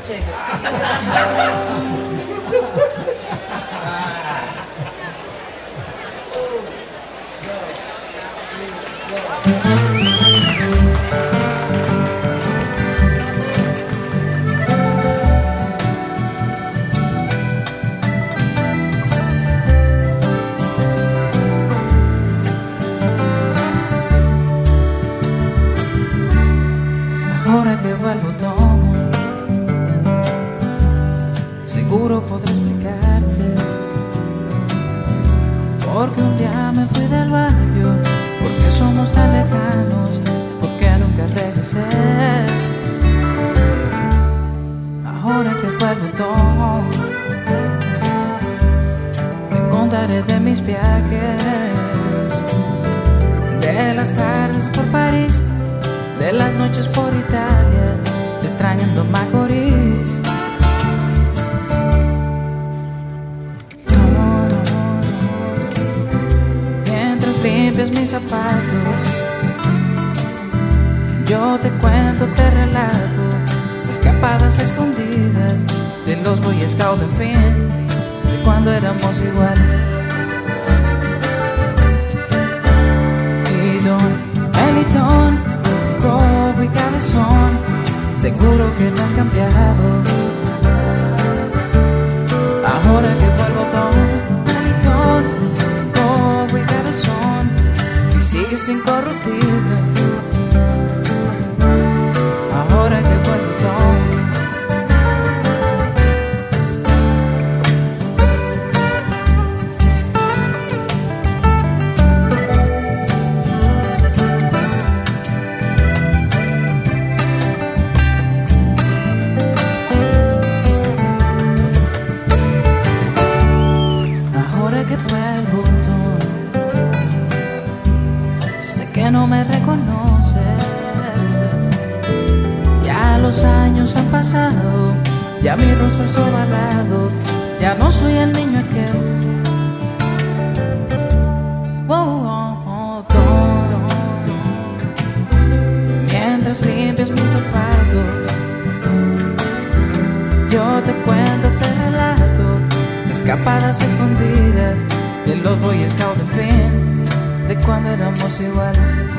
noche. Ahora que vuelvo tomo, seguro podré explicarte porque un día me fui del barrio, porque somos tan lejanos, porque nunca regresé. Ahora que vuelvo tomo, te contaré de mis viajes, de las tardes por París, de las noches por Italia, extrañando Macorís. Todo, mientras limpias mis zapatos, yo te cuento, te relato escapadas escondidas de los Boy Scouts, en fin, de cuando éramos iguales. Y Don Melitón, Cobo y Cabezón, seguro que no has cambiado. Ahora que vuelvo con Melitón, Cobo y Cabezón, y sigues incorruptible. Ahora que vuelvo con no me reconoces, ya los años han pasado, ya mi rostro es ovalado, ya no soy el niño aquel. Todo, mientras limpias mis zapatos, yo te cuento, te relato escapadas escondidas de los Boy Scouts, en fin, de cuando éramos iguales.